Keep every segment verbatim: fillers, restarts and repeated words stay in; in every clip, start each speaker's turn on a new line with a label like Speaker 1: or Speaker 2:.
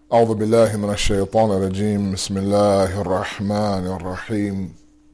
Speaker 1: أعوذ بالله من الشيطان الرجيم بسم الله الرحمن الرحيم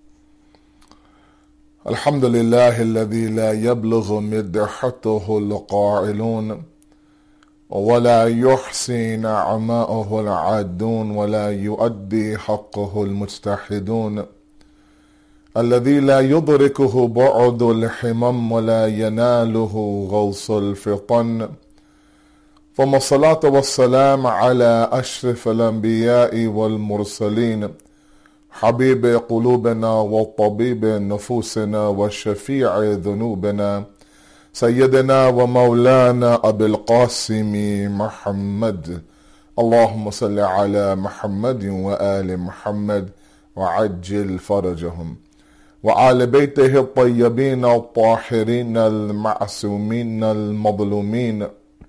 Speaker 1: الحمد لله الذي لا يبلغ مدحته القائلون ولا يحصي نعماءه العادون ولا يؤدي حقه المجتحدون الذي لا يدركه بعد الحمم ولا يناله غوص الفطن ثم الصلاة والسلام على أشرف الأنبياء والمرسلين حبيب قلوبنا وطبيب نفوسنا وشفيع ذنوبنا سيدنا ومولانا أبي القاسم محمد اللهم صل على محمد وآل محمد وعجل فرجهم وآل بيته الطيبين الطاهرين المعصومين المظلومين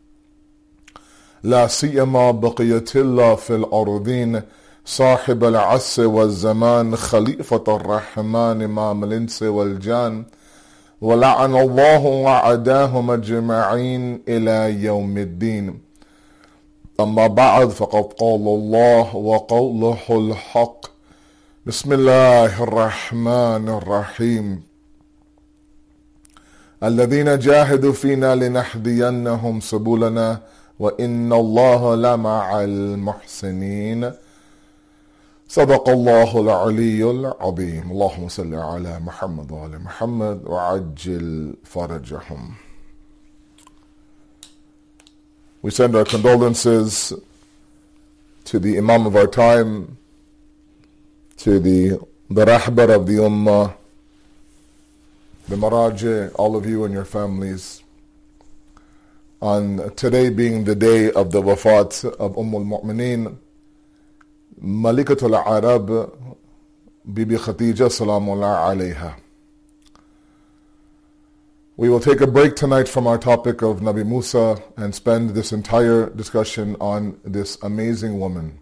Speaker 1: لا سيما بقية الله في الأرضين صاحب العصر والزمان خليفة الرحمن إمام الإنس والجان ولعن الله وعداهم أجمعين إلى يوم الدين. أما بعد فقد قال الله وقوله الحق بسم الله الرحمن الرحيم الذين جاهدوا فينا لنهدينهم سبلنا وإن الله لمع المحسنين صدق الله العلي العظيم. اللهم صل على محمد وعلى محمد وعجل فرجهم. We send our condolences to the Imam of our time, to the, the Rahbar of the Ummah, the Maraji, all of you and your families, on today being the day of the wafat of Umm al-Mu'mineen, Malikatul Arab, Bibi Khadija Salamullah alayha. We will take a break tonight from our topic of Nabi Musa and spend this entire discussion on this amazing woman.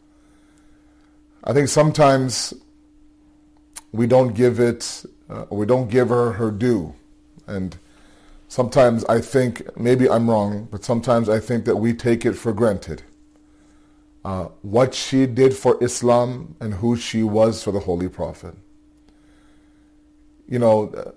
Speaker 1: I think sometimes we don't give it, uh, we don't give her her due. And sometimes I think, maybe I'm wrong, but sometimes I think that we take it for granted. Uh, what she did for Islam and who she was for the Holy Prophet. You know,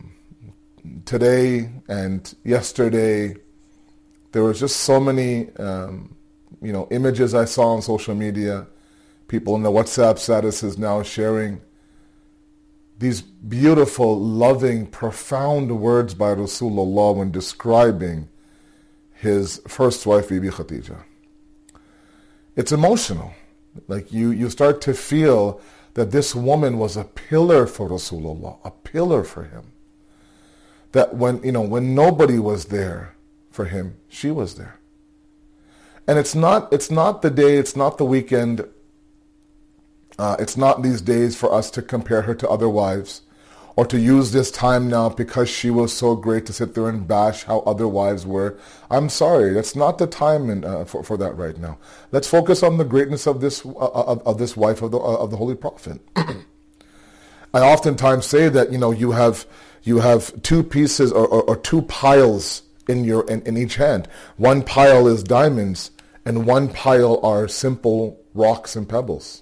Speaker 1: today and yesterday, there was just so many, um, you know, images I saw on social media, people in the WhatsApp statuses now sharing these beautiful, loving, profound words by Rasulullah when describing his first wife, Bibi Khadija. It's emotional. Like you, you start to feel that this woman was a pillar for Rasulullah, a pillar for him. That when, you know, when nobody was there for him, she was there. And it's not, it's not the day, it's not the weekend, Uh, it's not these days for us to compare her to other wives or to use this time now because she was so great to sit there and bash how other wives were. I'm sorry, that's not the time in, uh, for, for that right now. Let's focus on the greatness of this uh, of, of this wife of the uh, of the Holy Prophet. I oftentimes say that, you know, you have you have two pieces or, or, or two piles in your in, in each hand. One pile is diamonds and one pile are simple rocks and pebbles.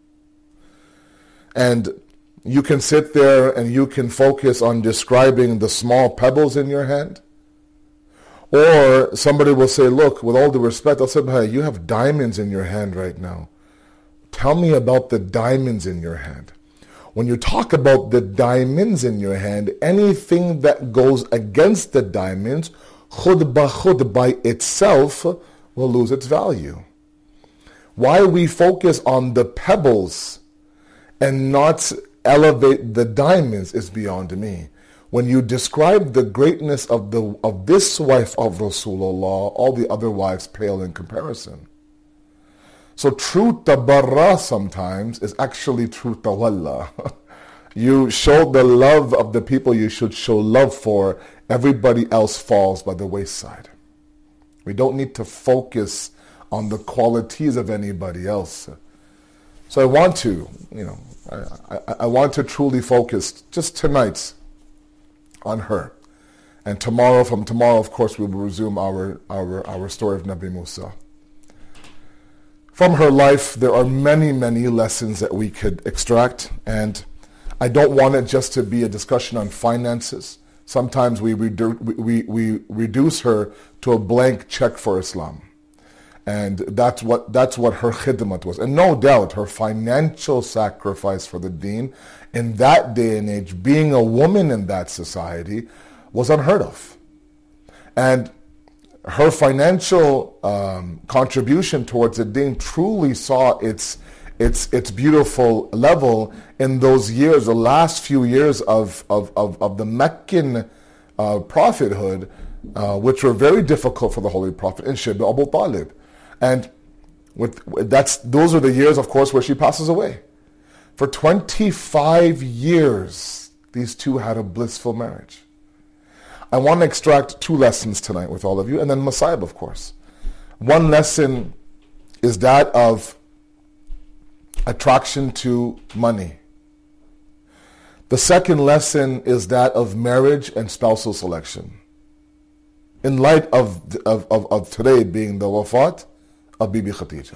Speaker 1: And you can sit there and you can focus on describing the small pebbles in your hand. Or somebody will say, look, with all due respect, I'll say, hey, you have diamonds in your hand right now. Tell me about the diamonds in your hand. When you talk about the diamonds in your hand, anything that goes against the diamonds, khud ba khud by itself, will lose its value. Why we focus on the pebbles and not elevate the diamonds is beyond me. When you describe the greatness of the of this wife of Rasulullah, all the other wives pale in comparison. So true tabarra sometimes is actually true tawalla. You show the love of the people you should show love for, everybody else falls by the wayside. We don't need to focus on the qualities of anybody else. So I want to, you know, I, I, I want to truly focus just tonight on her. And tomorrow, from tomorrow, of course, we will resume our, our, our story of Nabi Musa. From her life, there are many, many lessons that we could extract, and I don't want it just to be a discussion on finances. Sometimes we, redu- we, we reduce her to a blank check for Islam. And that's what that's what her khidmat was. And no doubt, her financial sacrifice for the deen in that day and age, being a woman in that society, was unheard of. And her financial um, contribution towards the deen truly saw its its its beautiful level in those years, the last few years of of of, of the Meccan uh, prophethood, uh, which were very difficult for the Holy Prophet in Shib Abu Talib, and with that's those are the years, of course, where she passes away. For twenty-five years, these two had a blissful marriage. I want to extract two lessons tonight with all of you, and then Masaib, of course. One lesson is that of attraction to money. The second lesson is that of marriage and spousal selection. In light of, of, of, of today being the wafat of Bibi Khadija.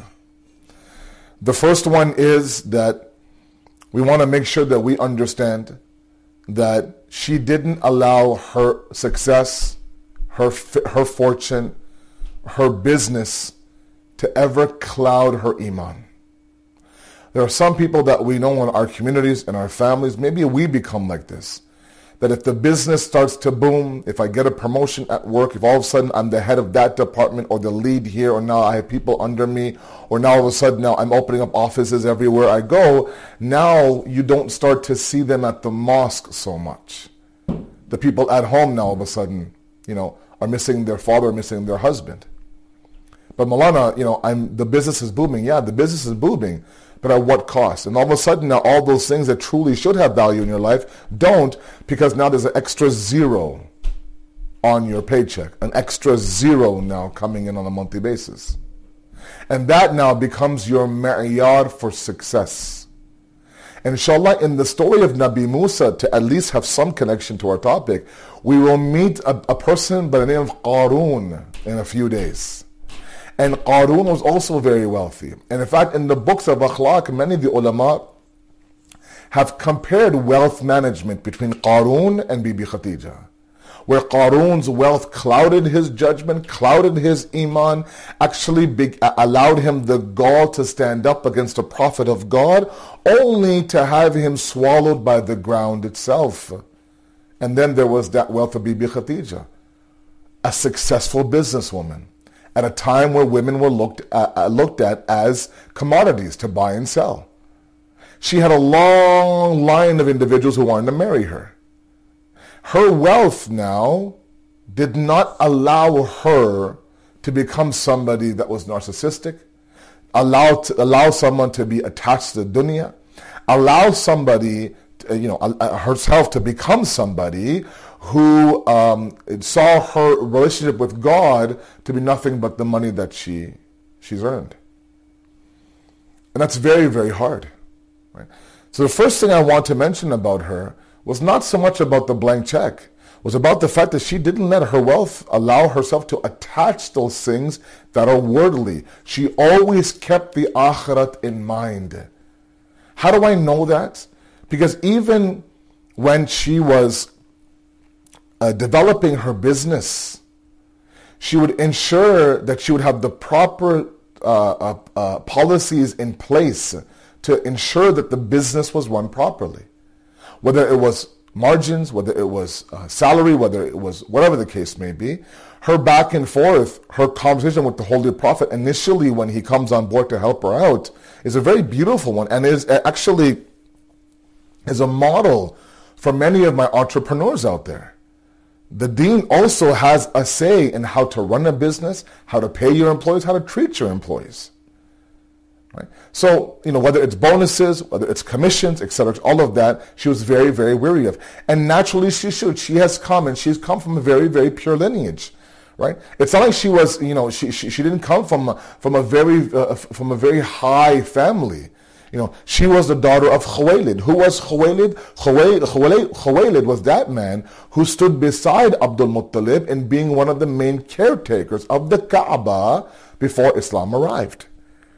Speaker 1: The first one is that we want to make sure that we understand that she didn't allow her success, her her fortune, her business to ever cloud her iman. There are some people that we know in our communities and our families, maybe we become like this, that if the business starts to boom, if I get a promotion at work, if all of a sudden I'm the head of that department or the lead here, or now I have people under me, or now all of a sudden now I'm opening up offices everywhere I go, now you don't start to see them at the mosque so much. The people at home now all of a sudden, you know, are missing their father, missing their husband. But Malana, you know, I'm the business is booming. Yeah, the business is booming. But at what cost? And all of a sudden now all those things that truly should have value in your life don't, because now there's an extra zero on your paycheck. An extra zero now coming in on a monthly basis. And that now becomes your ma'yar for success. And inshallah, in the story of Nabi Musa, to at least have some connection to our topic, we will meet a, a person by the name of Qarun in a few days. And Qarun was also very wealthy. And in fact, in the books of Akhlaq, many of the ulama have compared wealth management between Qarun and Bibi Khadija, where Qarun's wealth clouded his judgment, clouded his iman, actually be, allowed him the gall to stand up against a prophet of God, only to have him swallowed by the ground itself. And then there was that wealth of Bibi Khadija, a successful businesswoman, at a time where women were looked at, uh, looked at as commodities to buy and sell. She had a long line of individuals who wanted to marry her. Her wealth now did not allow her to become somebody that was narcissistic, allow, to, allow someone to be attached to the dunya, allow somebody, to, you know, uh, herself to become somebody who um, saw her relationship with God to be nothing but the money that she she's earned. And that's very, very hard. Right? So the first thing I want to mention about her was not so much about the blank check, was about the fact that she didn't let her wealth allow herself to attach those things that are worldly. She always kept the akhirat in mind. How do I know that? Because even when she was Uh, developing her business, she would ensure that she would have the proper uh, uh, uh, policies in place to ensure that the business was run properly. Whether it was margins, whether it was uh, salary, whether it was whatever the case may be, her back and forth, her conversation with the Holy Prophet initially when he comes on board to help her out is a very beautiful one, and is actually is a model for many of my entrepreneurs out there. The deen also has a say in how to run a business, how to pay your employees, how to treat your employees. Right? So, you know, whether it's bonuses, whether it's commissions, et cetera, all of that, she was very, very weary of. And naturally she should. She has come, and she's come from a very, very pure lineage. Right? It's not like she was, you know, she she, she didn't come from from a very uh, from a very high family. You know, she was the daughter of Khuwaylid. Who was Khuwaylid? Khuwaylid, Khuwaylid was that man who stood beside Abdul Muttalib in being one of the main caretakers of the Kaaba before Islam arrived.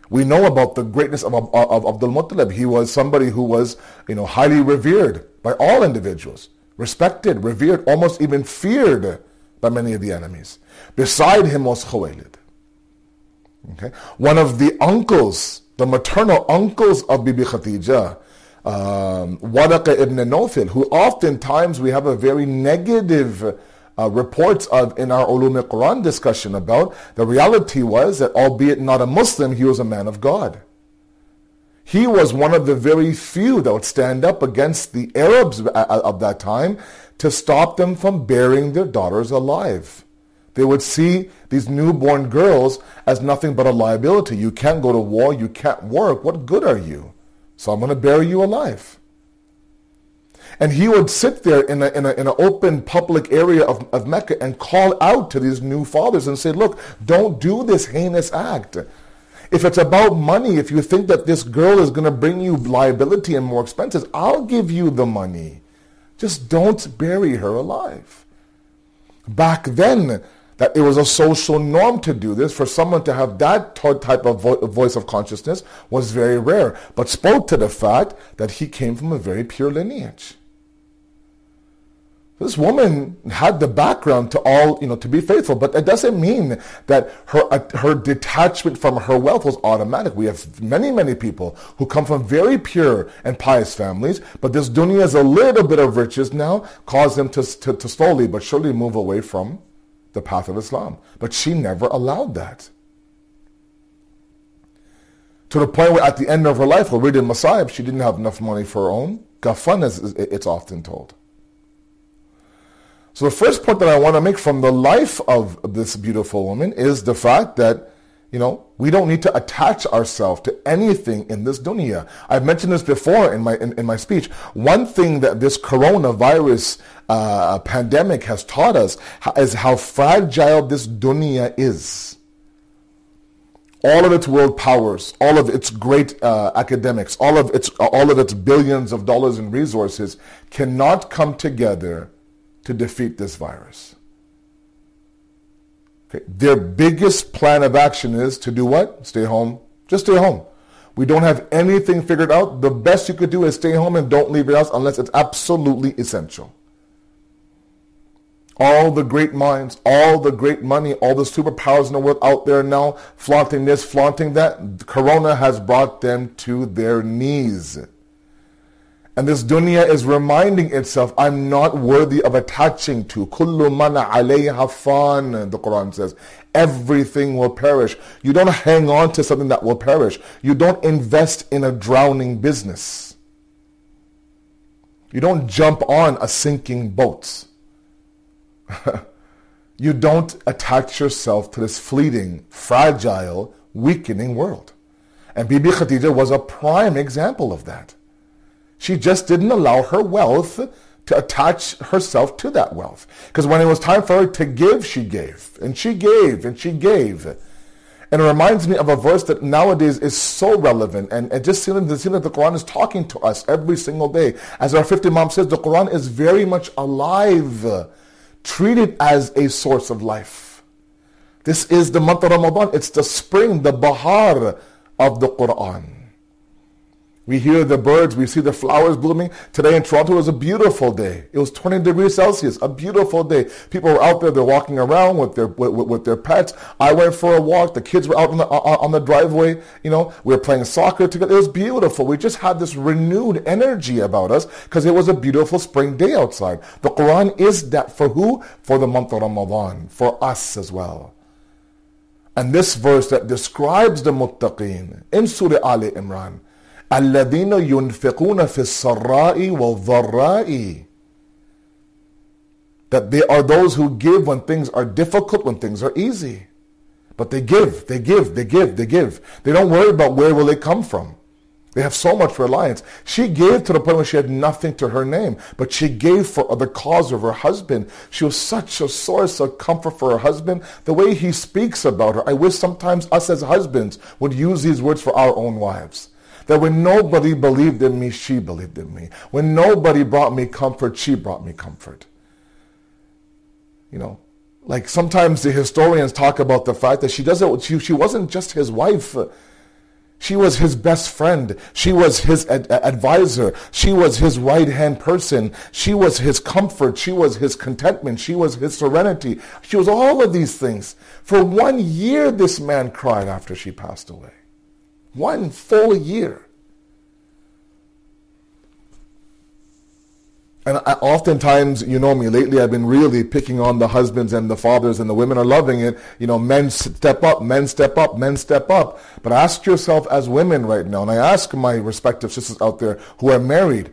Speaker 1: We know about the greatness of, of, of Abdul Muttalib. He was somebody who was, you know, highly revered by all individuals, respected, revered, almost even feared by many of the enemies. Beside him was Khuwaylid. Okay? One of the uncles, the maternal uncles of Bibi Khadija, um, Waraqa ibn Nawfil, who oftentimes we have a very negative uh, reports of in our Ulum al-Quran discussion about. The reality was that, albeit not a Muslim, he was a man of God. He was one of the very few that would stand up against the Arabs of that time to stop them from burying their daughters alive. They would see these newborn girls as nothing but a liability. You can't go to war, you can't work, what good are you? So I'm going to bury you alive. And he would sit there in a, in a, in an open public area of, of Mecca and call out to these new fathers and say, look, don't do this heinous act. If it's about money, if you think that this girl is going to bring you liability and more expenses, I'll give you the money. Just don't bury her alive. Back then, that it was a social norm to do this. For someone to have that type of vo- voice of consciousness was very rare, but spoke to the fact that he came from a very pure lineage. This woman had the background to all, you know, to be faithful, but it doesn't mean that her uh, her detachment from her wealth was automatic. We have many, many people who come from very pure and pious families, but this dunya's a little bit of riches now cause them to, to, to slowly but surely move away from the path of Islam. But she never allowed that. To the point where at the end of her life, we'll read in Masayib, she didn't have enough money for her own kafan, as it's often told. So the first point that I want to make from the life of this beautiful woman is the fact that, you know, we don't need to attach ourselves to anything in this dunya. I've mentioned this before in my in, in my speech. One thing that this coronavirus uh, pandemic has taught us is how fragile this dunya is. All of its world powers, all of its great uh, academics, all of its all of its billions of dollars in resources cannot come together to defeat this virus. Okay. Their biggest plan of action is to do what? Stay home. Just stay home. We don't have anything figured out. The best you could do is stay home and don't leave your house unless it's absolutely essential. All the great minds, all the great money, all the superpowers in the world out there now, flaunting this, flaunting that, Corona has brought them to their knees. And this dunya is reminding itself, I'm not worthy of attaching to. Kullu man alayha fan, the Quran says. Everything will perish. You don't hang on to something that will perish. You don't invest in a drowning business. You don't jump on a sinking boat. You don't attach yourself to this fleeting, fragile, weakening world. And Bibi Khadija was a prime example of that. She just didn't allow her wealth to attach herself to that wealth. Because when it was time for her to give, she gave. And she gave, and she gave. And it reminds me of a verse that nowadays is so relevant. And it just seems, it seems that the Quran is talking to us every single day. As our fifth Imam says, the Quran is very much alive. Treat it as a source of life. This is the month of Ramadan. It's the spring, the bahar of the Quran. We hear the birds, we see the flowers blooming. Today in Toronto was a beautiful day. It was twenty degrees Celsius, a beautiful day. People were out there, they're walking around with their with, with their pets. I went for a walk, the kids were out on the, on the driveway, you know, we were playing soccer together. It was beautiful. We just had this renewed energy about us because it was a beautiful spring day outside. The Quran is that for who? For the month of Ramadan, for us as well. And this verse that describes the muttaqeen in Surah Ali Imran, الَّذِينَ يُنْفِقُونَ فِي السَّرَّاءِ وَالضَّرَّاءِ, that they are those who give when things are difficult, when things are easy. But they give, they give, they give, they give. They don't worry about where will they come from. They have so much reliance. She gave to the point where she had nothing to her name, but she gave for the cause of her husband. She was such a source of comfort for her husband. The way he speaks about her, I wish sometimes us as husbands would use these words for our own wives. That when nobody believed in me, she believed in me. When nobody brought me comfort, she brought me comfort. You know, like sometimes the historians talk about the fact that she doesn't. She, she wasn't just his wife. She was his best friend. She was his ad- advisor. She was his right-hand person. She was his comfort. She was his contentment. She was his serenity. She was all of these things. For one year, this man cried after she passed away. One full year. And I, oftentimes, you know me, lately I've been really picking on the husbands and the fathers, and the women are loving it. You know, men step up, men step up, men step up. But ask yourself as women right now, and I ask my respective sisters out there who are married,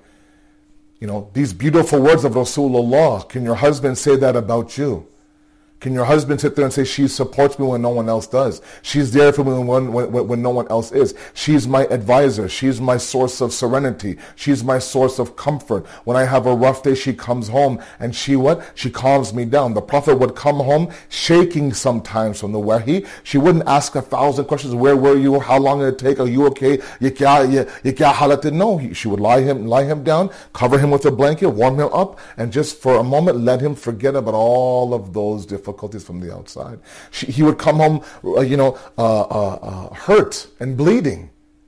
Speaker 1: you know, these beautiful words of Rasulullah, can your husband say that about you? Can your husband sit there and say, she supports me when no one else does? She's there for me when, when, when no one else is. She's my advisor. She's my source of serenity. She's my source of comfort. When I have a rough day, she comes home and she what? She calms me down. The Prophet would come home shaking sometimes from the wahi. She wouldn't ask a thousand questions. Where were you? How long did it take? Are you okay? Ye kya, ye, ye kya halat? No, he, she would lie him, lie him down, cover him with a blanket, warm him up, and just for a moment let him forget about all of those difficulties from the outside. She, he would come home, uh, you know, uh, uh, uh, hurt and bleeding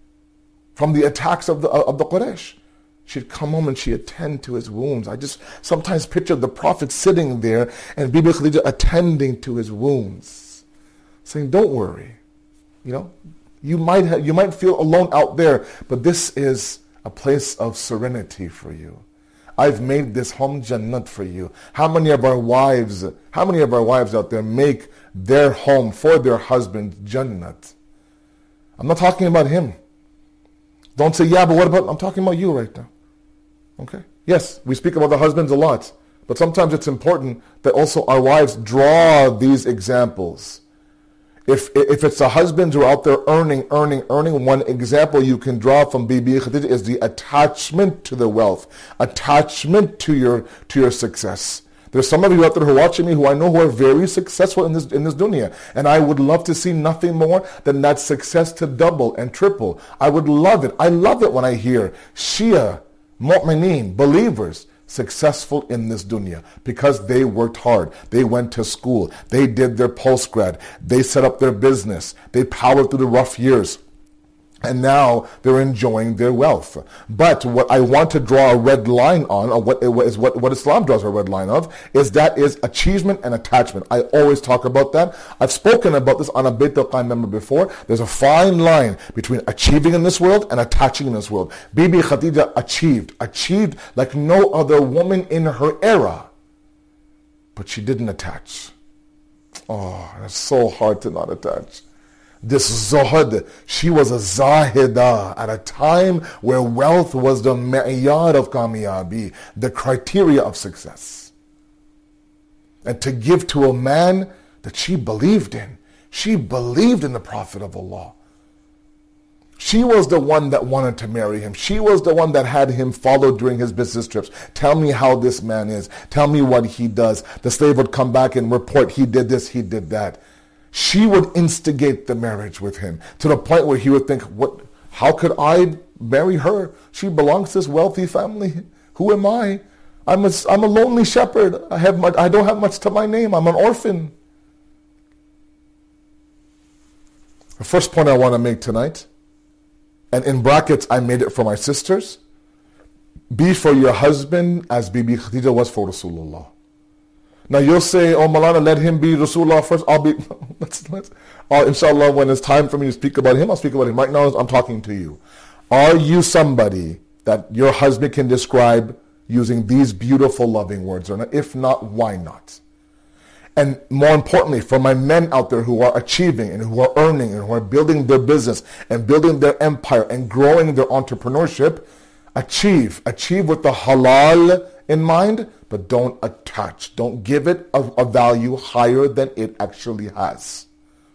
Speaker 1: from the attacks of the uh, of the Quraysh. She'd come home and she'd attend to his wounds. I just sometimes picture the Prophet sitting there and Bibi Khadija attending to his wounds, saying, "Don't worry, you know, you might have, you might feel alone out there, but this is a place of serenity for you. I've made this home Jannat for you." How many of our wives, how many of our wives out there make their home for their husband Jannat? I'm not talking about him. Don't say, yeah, but what about, I'm talking about you right now. Okay? Yes, we speak about the husbands a lot, but sometimes it's important that also our wives draw these examples. If if it's the husbands who are out there earning, earning, earning, one example you can draw from Bibi Khadija is the attachment to the wealth, attachment to your to your success. There's some of you out there who are watching me who I know who are very successful in this in this dunya, and I would love to see nothing more than that success to double and triple. I would love it. I love it when I hear Shia, mu'mineen, believers, successful in this dunya because they worked hard. They went to school. They did their postgrad. They set up their business. They powered through the rough years. And now they're enjoying their wealth. But what I want to draw a red line on, or what is what, what Islam draws a red line of, is that is achievement and attachment. I always talk about that. I've spoken about this on a Beit al-Qaim member before. There's a fine line between achieving in this world and attaching in this world. Bibi Khadija achieved, achieved like no other woman in her era. But she didn't attach. Oh, it's so hard to not attach. This zuhud, she was a zahida at a time where wealth was the ma'iyar of kamiyabi, the criteria of success. And to give to a man that she believed in. She believed in the Prophet of Allah. She was the one that wanted to marry him. She was the one that had him followed during his business trips. Tell me how this man is. Tell me what he does. The slave would come back and report, he did this, he did that. She would instigate the marriage with him to the point where he would think, "What? How could I marry her? She belongs to this wealthy family. Who am I? I'm a, I'm a lonely shepherd. I have much, I don't have much to my name. I'm an orphan." The first point I want to make tonight, and in brackets I made it for my sisters, be for your husband as Bibi Khadija was for Rasulullah. Now you'll say, "Oh, Malana, let him be Rasulullah first." I'll be, let's, let's, uh, inshallah, when it's time for me to speak about him, I'll speak about him. Right now, I'm talking to you. Are you somebody that your husband can describe using these beautiful, loving words? Or not? If not, why not? And more importantly, for my men out there who are achieving and who are earning and who are building their business and building their empire and growing their entrepreneurship, achieve. Achieve with the halal in mind, but don't attach. Don't give it a, a value higher than it actually has.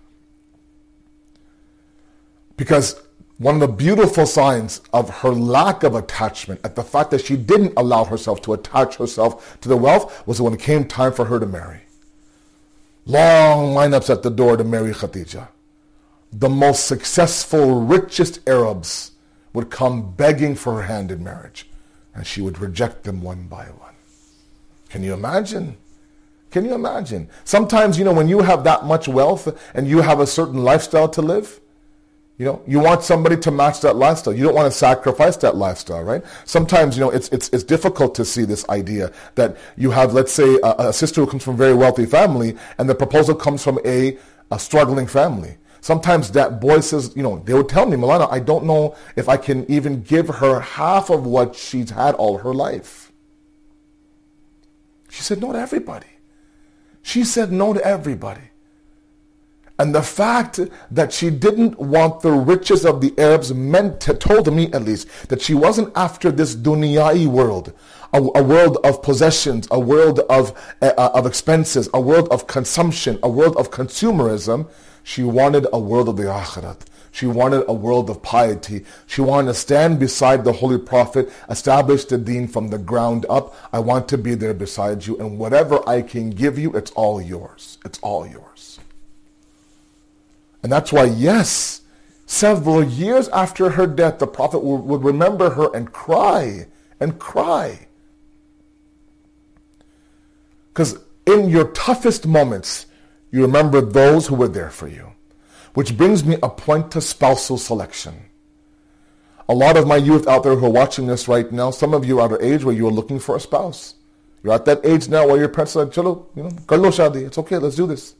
Speaker 1: Because one of the beautiful signs of her lack of attachment, at the fact that she didn't allow herself to attach herself to the wealth, was when it came time for her to marry. Long lineups at the door to marry Khadija. The most successful, richest Arabs would come begging for her hand in marriage, and she would reject them one by one. Can you imagine? Can you imagine? Sometimes, you know, when you have that much wealth and you have a certain lifestyle to live, You know, you want somebody to match that lifestyle. You don't want to sacrifice that lifestyle, right? Sometimes, you know, it's it's it's difficult to see this idea that you have, let's say, a, a sister who comes from a very wealthy family, and the proposal comes from a, a struggling family. Sometimes that boy says, you know, they would tell me, Malana, I don't know if I can even give her half of what she's had all her life. She said no to everybody. She said no to everybody. And the fact that she didn't want the riches of the Arabs meant, to, told me at least, that she wasn't after this dunyai world, a, a world of possessions, a world of, uh, of expenses, a world of consumption, a world of consumerism. She wanted a world of the akhirat. She wanted a world of piety. She wanted to stand beside the Holy Prophet, establish the deen from the ground up. I want to be there beside you, and whatever I can give you, it's all yours. It's all yours. And that's why, yes, several years after her death, the Prophet would, would remember her and cry, and cry. Because in your toughest moments, you remember those who were there for you. Which brings me a point to spousal selection. A lot of my youth out there who are watching this right now, some of you are at an age where you are looking for a spouse. You're at that age now where your parents are like, chalo, you know, kar lo shadi, it's okay, let's do this.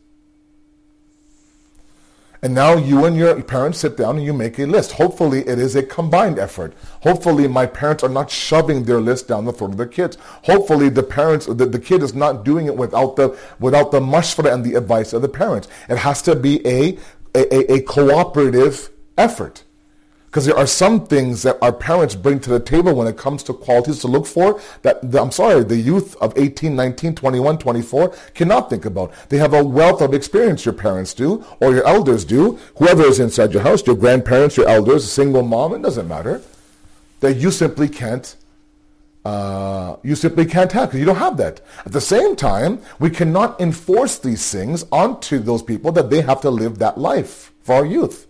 Speaker 1: And now you and your parents sit down and you make a list. Hopefully it is a combined effort. Hopefully my parents are not shoving their list down the throat of their kids. Hopefully the parents, the, the kid is not doing it without the without the mashwara and the advice of the parents. It has to be a a, a cooperative effort. Because there are some things that our parents bring to the table when it comes to qualities to look for that, the, I'm sorry, the youth of eighteen, nineteen, twenty-one, twenty-four cannot think about. They have a wealth of experience, your parents do, or your elders do. Whoever is inside your house, your grandparents, your elders, a single mom, it doesn't matter. That you simply can't, uh, you simply can't have, because you don't have that. At the same time, we cannot enforce these things onto those people that they have to live that life for our youth.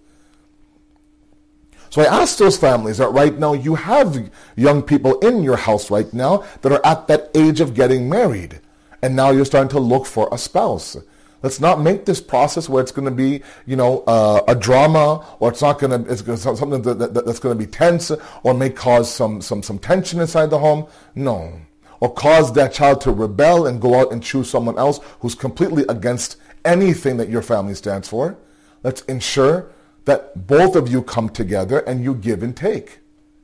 Speaker 1: So I ask those families that right now you have young people in your house right now that are at that age of getting married. And now you're starting to look for a spouse. Let's not make this process where it's going to be, you know, uh, a drama, or it's not going to, it's something that, that, that's going to be tense, or may cause some, some, some tension inside the home. No. Or cause that child to rebel and go out and choose someone else who's completely against anything that your family stands for. Let's ensure that both of you come together and you give and take.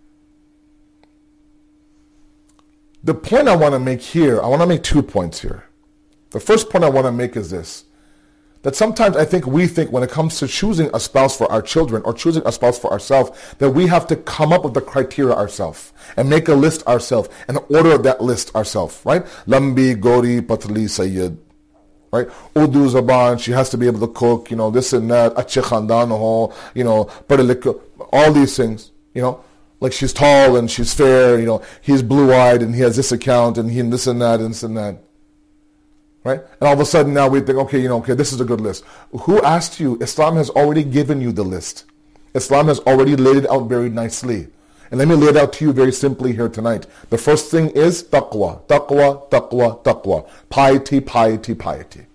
Speaker 1: The point I want to make here, I want to make two points here. The first point I want to make is this, that sometimes I think we think when it comes to choosing a spouse for our children or choosing a spouse for ourselves, that we have to come up with the criteria ourselves and make a list ourselves and order that list ourselves, right? Lambi, Gori, Patli, Sayyid. Right? Urdu Zaban, she has to be able to cook, you know, this and that, Achhe Khandan ho, you know, all these things, you know, like she's tall and she's fair, you know, he's blue-eyed and he has this account and he and this and that and this and that. Right? And all of a sudden now we think, okay, you know, okay, this is a good list. Who asked you? Islam has already given you the list. Islam has already laid it out very nicely. And let me lay it out to you very simply here tonight. The first thing is taqwa, taqwa, taqwa, taqwa. Piety, piety, piety.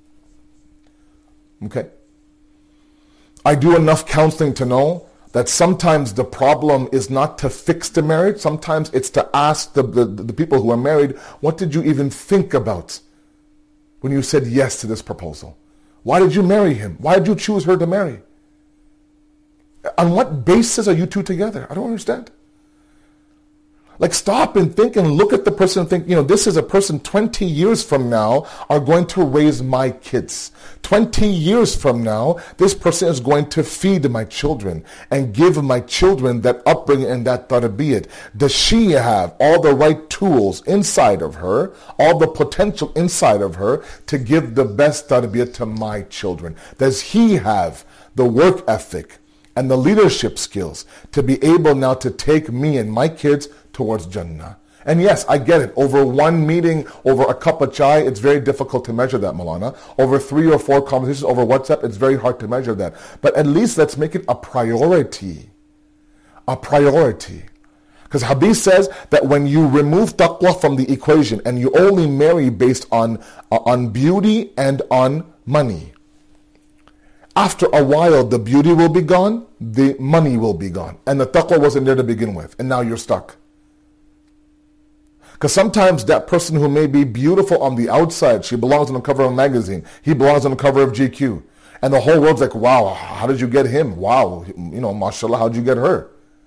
Speaker 1: Okay? I do enough counseling to know that sometimes the problem is not to fix the marriage. Sometimes it's to ask the, the, the people who are married, what did you even think about when you said yes to this proposal? Why did you marry him? Why did you choose her to marry? On what basis are you two together? I don't understand. Like, stop and think and look at the person and think, you know, this is a person twenty years from now are going to raise my kids. twenty years from now, this person is going to feed my children and give my children that upbringing and that tarbiyat. Does she have all the right tools inside of her, all the potential inside of her to give the best tarbiyat to my children? Does he have the work ethic and the leadership skills to be able now to take me and my kids towards Jannah? And yes, I get it. Over one meeting, over a cup of chai, it's very difficult to measure that, Malana. Over three or four conversations over WhatsApp, it's very hard to measure that. But at least let's make it a priority. A priority. Because Habib says that when you remove taqwa from the equation and you only marry based on, uh, on beauty and on money, After a while, the beauty will be gone, the money will be gone. And the taqwa wasn't there to begin with, and now you're stuck. Because sometimes that person who may be beautiful on the outside, she belongs on the cover of a magazine, he belongs on the cover of G Q. And the whole world's like, wow, how did you get him? Wow, you know, mashallah, how did you get her?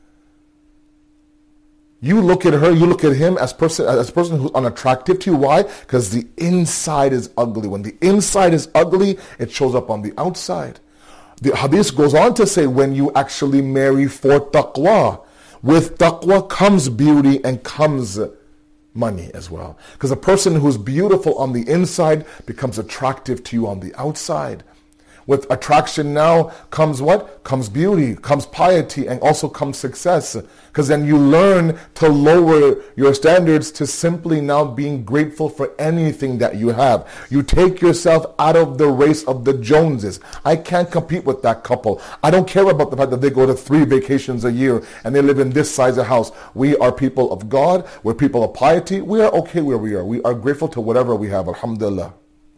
Speaker 1: You look at her, you look at him as person as a person who's unattractive to you. Why? Because the inside is ugly. When the inside is ugly, it shows up on the outside. The hadith goes on to say, when you actually marry for taqwa, with taqwa comes beauty and comes money as well. Because a person who's beautiful on the inside becomes attractive to you on the outside. With attraction now comes what? Comes beauty, comes piety, and also comes success. Because then you learn to lower your standards to simply now being grateful for anything that you have. You take yourself out of the race of the Joneses. I can't compete with that couple. I don't care about the fact that they go to three vacations a year and they live in this size of house. We are people of God. We're people of piety. We are okay where we are. We are grateful to whatever we have. Alhamdulillah.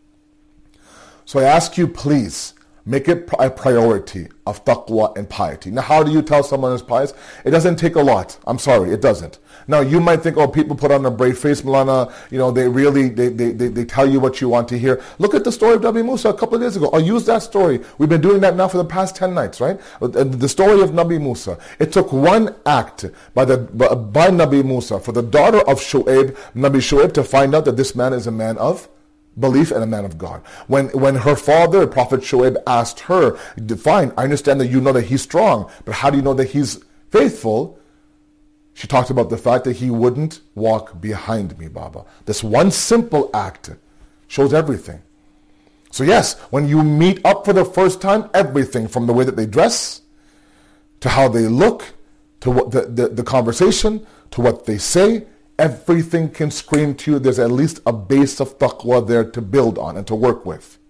Speaker 1: So I ask you, please, make it a priority of taqwa and piety. Now, how do you tell someone is pious? It doesn't take a lot. I'm sorry, it doesn't. Now, you might think, oh, people put on a brave face, Malana, you know, they really, they, they, they, they tell you what you want to hear. Look at the story of Nabi Musa a couple of days ago. I'll use that story. We've been doing that now for the past ten nights, right? The story of Nabi Musa. It took one act by, the, by, by Nabi Musa for the daughter of Shu'aib, Nabi Shu'aib, to find out that this man is a man of belief and a man of God. When when her father, Prophet Shu'aib, asked her, fine, I understand that you know that he's strong, but how do you know that he's faithful? She talked about the fact that he wouldn't walk behind me, Baba. This one simple act shows everything. So yes, when you meet up for the first time, everything from the way that they dress, to how they look, to what the, the, the conversation, to what they say, everything can scream to you there's at least a base of taqwa there to build on and to work with.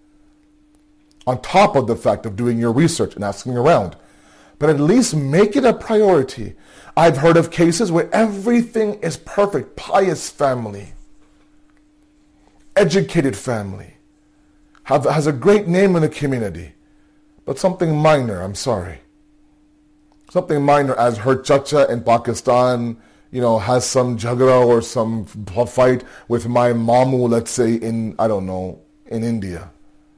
Speaker 1: On top of the fact of doing your research and asking around. But at least make it a priority. I've heard of cases where everything is perfect. Pious family. Educated family. Have, has a great name in the community. But something minor, I'm sorry. Something minor as her chacha in Pakistan, you know, has some jagara or some fight with my mamu, let's say, in, I don't know, in India.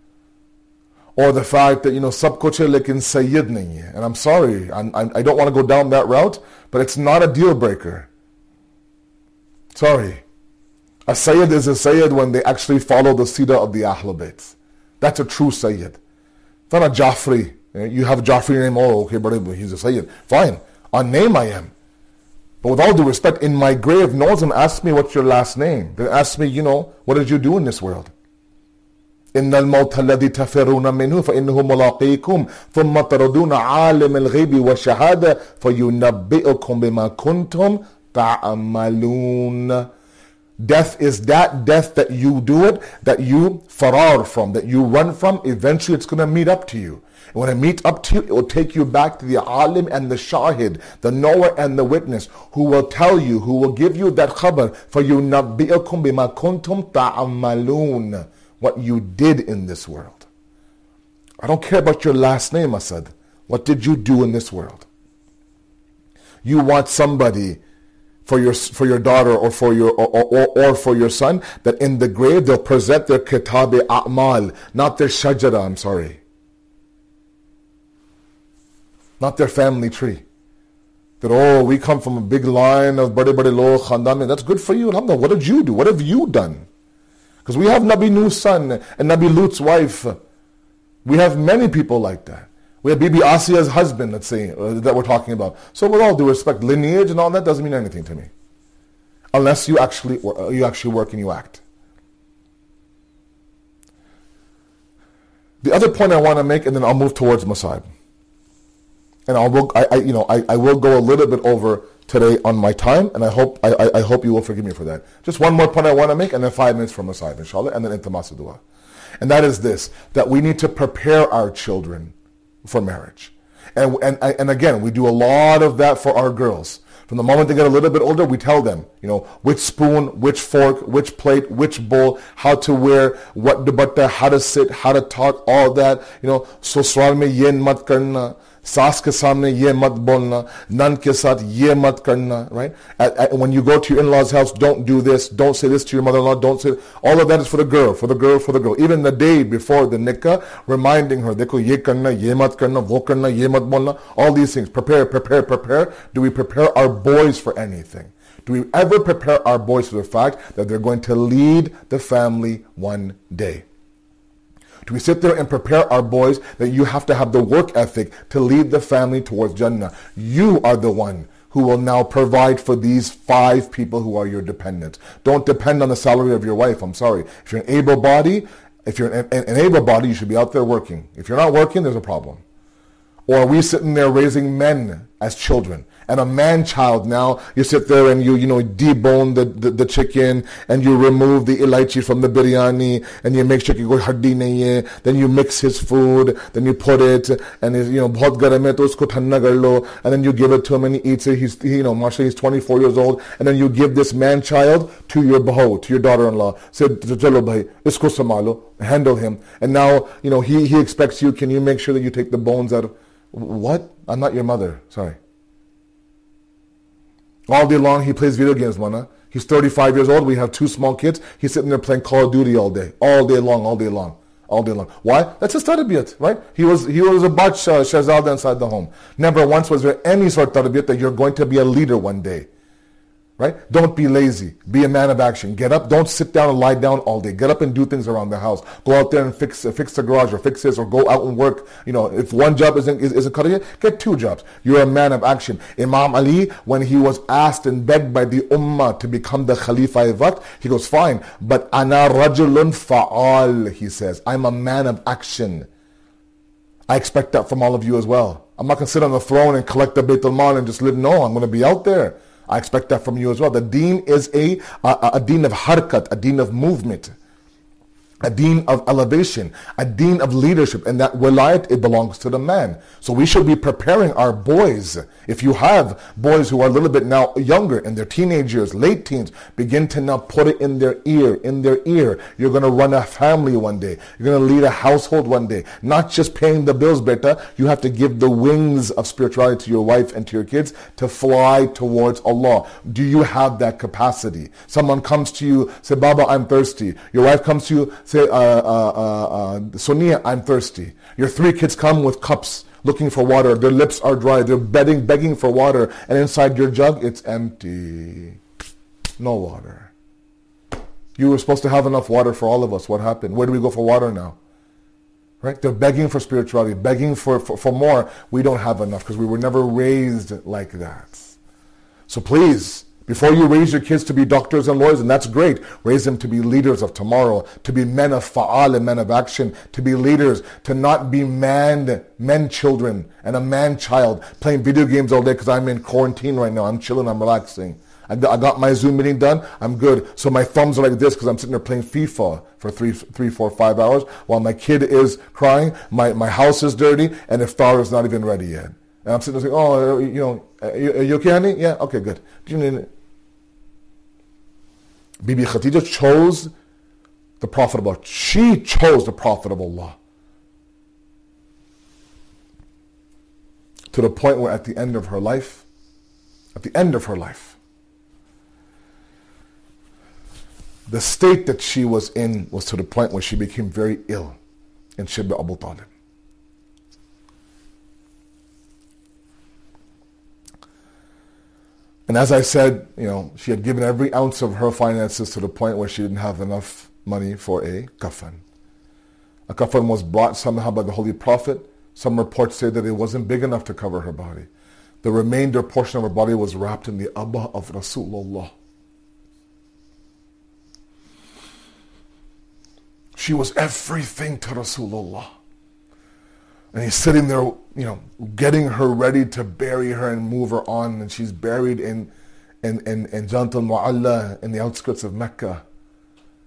Speaker 1: Or the fact that, you know, sab kuch hai lekin sayyid nahi hai. And I'm sorry, I'm, I'm, I don't want to go down that route, but it's not a deal breaker. Sorry. A sayyid is a sayyid when they actually follow the Sira of the Ahlul Bayt. That's a true sayyid. It's not a Jafri. You have a Jafri name, oh, okay, but he's a sayyid. Fine. On name I am. But with all due respect, in my grave, no one's going to ask me what's your last name. They ask me, you know, what did you do in this world? إِنَّ الْمَوْتَ الَّذِي تَفِرُّونَ مِنْهُ فَإِنَّهُ مُلَاقِيكُمْ ثُمَّ تَرَدُونَ عَالِمِ الْغَيْبِ وَالشَّهَادَةِ فَيُنَبِّئُكُمْ بِمَا كُنْتُمْ تَعْمَلُونَ. Death is that death that you do it, that you farar from, that you run from. Eventually it's going to meet up to you. And when it meets up to you, it will take you back to the alim and the shahid, the knower and the witness, who will tell you, who will give you that khabar, فَيُنَبِّئُكُمْ بِمَا كُنْتُمْ تَعْمَلُونَ, what you did in this world. I don't care about your last name, Asad. What did you do in this world? You want somebody for your for your daughter or for your or, or, or for your son that in the grave they'll present their kitab a'mal, not their shajara, I'm sorry. Not their family tree. That, oh, we come from a big line of bade bade log khandaan. That's good for you. Alhamdulillah. What did you do? What have you done? Because we have Nabi Nuh's son and Nabi Lut's wife. We have many people like that. We have Bibi Asiya's husband, let's say, uh, that we're talking about. So with all due respect, lineage and all that doesn't mean anything to me. Unless you actually uh, you actually work and you act. The other point I want to make, and then I'll move towards Masaib. And I will, I, I, you know, I, I will go a little bit over today on my time, and I hope, I, I, I hope you will forgive me for that. Just one more point I want to make, and then five minutes for Masaib, inshallah, and then into Masadua. And that is this, that we need to prepare our children for marriage. And, and, and again, we do a lot of that for our girls. From the moment they get a little bit older, we tell them, you know, which spoon, which fork, which plate, which bowl, how to wear, what dupatta, how to sit, how to talk, all that. You know, ससुराल में ये मत करना, सास के सामने ये मत बोलना, नन के साथ ये मत करना, right? At, at, when you go to your in-laws' house, don't do this, don't say this to your mother-in-law, don't say, all of that is for the girl, for the girl, for the girl. Even the day before the nikah, reminding her, देखो ये करना, ये मत करना, वो करना, ये मत बोलना, all these things. Prepare, prepare, prepare. Do we prepare our boys for anything? Do we ever prepare our boys for the fact that they're going to lead the family one day? Do we sit there and prepare our boys that you have to have the work ethic to lead the family towards Jannah? You are the one who will now provide for these five people who are your dependents. Don't depend on the salary of your wife. I'm sorry. If you're an able body, if you're an, an able body, you should be out there working. If you're not working, there's a problem. Or are we sitting there raising men as children? And a man-child now, you sit there and you, you know, debone the, the, the chicken and you remove the ilaichi from the biryani and you make sure you go haddi nahi hai. Then you mix his food, then you put it and it's, you know, bahut garam hai to usko thanda kar lo, and then you give it to him and he eats it. He's, you know, mashallah, he's twenty-four years old, and then you give this man-child to your bahu, to your daughter-in-law. Say, chalo bhai, isko samalo, handle him. And now, you know, he, he expects you, can you make sure that you take the bones out of, what? I'm not your mother, sorry. All day long, he plays video games, mana. He's thirty-five years old. We have two small kids. He's sitting there playing Call of Duty all day. All day long, all day long, all day long. Why? That's his tarbiyat, right? He was he was a batch uh, shahzada inside the home. Never once was there any sort of tarbiyat that you're going to be a leader one day. Right? Don't be lazy. Be a man of action. Get up. Don't sit down and lie down all day. Get up and do things around the house. Go out there and fix uh, fix the garage or fix this, or go out and work. You know, if one job isn't is, isn't cutting it, get two jobs. You're a man of action. Imam Ali, when he was asked and begged by the ummah to become the Khalifa Waqt, he goes, fine, but ana rajulun fa'al, he says. I'm a man of action. I expect that from all of you as well. I'm not going to sit on the throne and collect the Bayt al-Mal and just live. No, I'm going to be out there. I expect that from you as well. The deen is a, a, a deen of harkat, a deen of movement, a deen of elevation, a deen of leadership, and that wilayat, it belongs to the man. So we should be preparing our boys. If you have boys who are a little bit now younger, in their teenage years, late teens, begin to now put it in their ear, in their ear. You're going to run a family one day. You're going to lead a household one day. Not just paying the bills, beta. You have to give the wings of spirituality to your wife and to your kids to fly towards Allah. Do you have that capacity? Someone comes to you, say, Baba, I'm thirsty. Your wife comes to you, say, uh, uh, uh, uh, Sonia, I'm thirsty. Your three kids come with cups looking for water. Their lips are dry. They're begging, begging for water. And inside your jug, it's empty. No water. You were supposed to have enough water for all of us. What happened? Where do we go for water now? Right? They're begging for spirituality, begging for, for, for more. We don't have enough because we were never raised like that. So please, before you raise your kids to be doctors and lawyers, and that's great, raise them to be leaders of tomorrow, to be men of fa'al and men of action, to be leaders, to not be man, men children and a man child playing video games all day because I'm in quarantine right now. I'm chilling, I'm relaxing. I got my Zoom meeting done, I'm good. So my thumbs are like this because I'm sitting there playing FIFA for three, three, four, five hours while my kid is crying, my, my house is dirty, and iftar is not even ready yet. And I'm sitting there saying, oh, you know, are you, are you okay, honey? Yeah, okay, good. Do you need it? Bibi Khadija chose the Prophet of Allah. She chose the Prophet of Allah. To the point where at the end of her life, at the end of her life, the state that she was in was to the point where she became very ill in Shibba Abu Talib. And as I said, you know, she had given every ounce of her finances to the point where she didn't have enough money for a kafan. A kafan was brought somehow by the Holy Prophet. Some reports say that it wasn't big enough to cover her body. The remainder portion of her body was wrapped in the abba of Rasulullah. She was everything to Rasulullah. And he's sitting there, you know, getting her ready to bury her and move her on. And she's buried in, in, in, in Jannat al-Mu'alla in the outskirts of Mecca.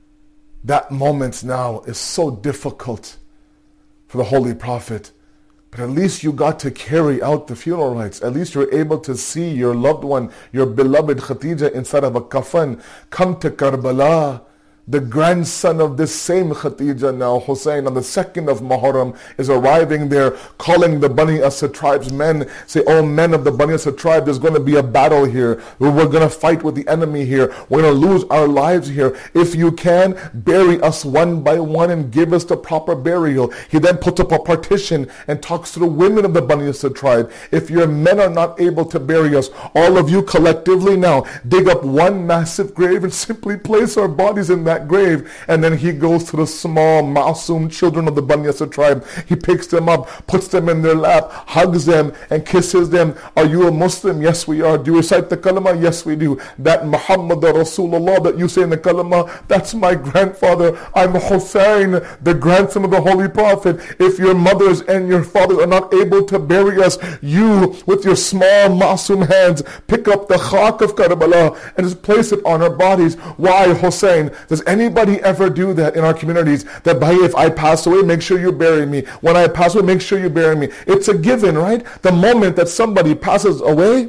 Speaker 1: That moment now is so difficult for the Holy Prophet But at least you got to carry out the funeral rites. At least you're able to see your loved one, your beloved Khadija inside of a kafan, come to Karbala. The grandson of this same Khadija now, Hussein, on the second of Muharram, is arriving there, calling the Bani Asad tribe's men, say, oh men of the Bani Asad tribe, there's going to be a battle here. We're going to fight with the enemy here. We're going to lose our lives here. If you can, bury us one by one and give us the proper burial. He then puts up a partition and talks to the women of the Bani Asad tribe. If your men are not able to bury us, all of you collectively now, dig up one massive grave and simply place our bodies in that grave. And then he goes to the small ma'asum children of the Bani Asad tribe. He picks them up, puts them in their lap, hugs them and kisses them. Are you a Muslim? Yes, we are. Do you recite the kalima? Yes, we do. That Muhammad Rasulullah that you say in the kalima, that's my grandfather. I'm Hussein, the grandson of the Holy Prophet. If your mothers and your fathers are not able to bury us, you with your small ma'asum hands pick up the khak of Karbala and just place it on our bodies. Why, Hussein? Does anybody ever do that in our communities? That, bhai, if I pass away, make sure you bury me. When I pass away, make sure you bury me. It's a given, right? The moment that somebody passes away,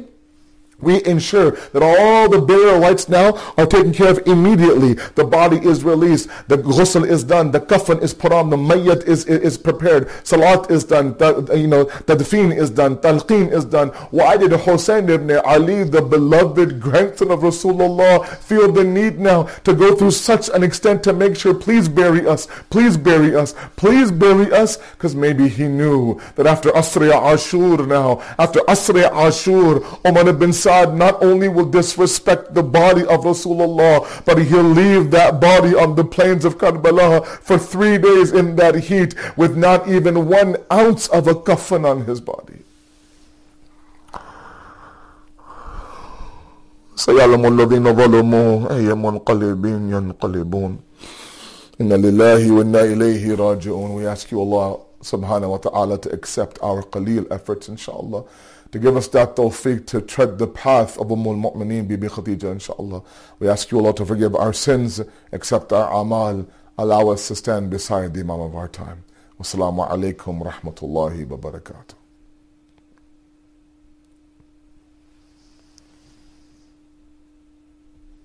Speaker 1: we ensure that all the burial rites now are taken care of immediately. The body is released, the ghusl is done, the kafan is put on, the mayyat is, is, is prepared, salat is done, the, you know, tadfeen is done, talqeen is done. Why did Hussein ibn Ali, the beloved grandson of Rasulullah, feel the need now to go through such an extent to make sure, please bury us, please bury us, please bury us? Because maybe he knew that after Asri Ashur now, after Asri Ashur, Umar ibn Saad not only will disrespect the body of Rasulullah, but he'll leave that body on the plains of Karbala for three days in that heat with not even one ounce of a kafan on his body. سيعلم الذين ظلموا أي منقلب ينقلبون إن لله وإنا إليه راجعون. We ask you, Allah subhanahu wa ta'ala, to accept our qaleel efforts, inshallah, to give us that tawfiq to tread the path of Umm al-Mu'mineen Bibi Khadija, inshallah. We ask you, Allah, to forgive our sins, accept our amal, allow us to stand beside the Imam of our time. Wassalamu alaikum rahmatullahi wa barakatuh.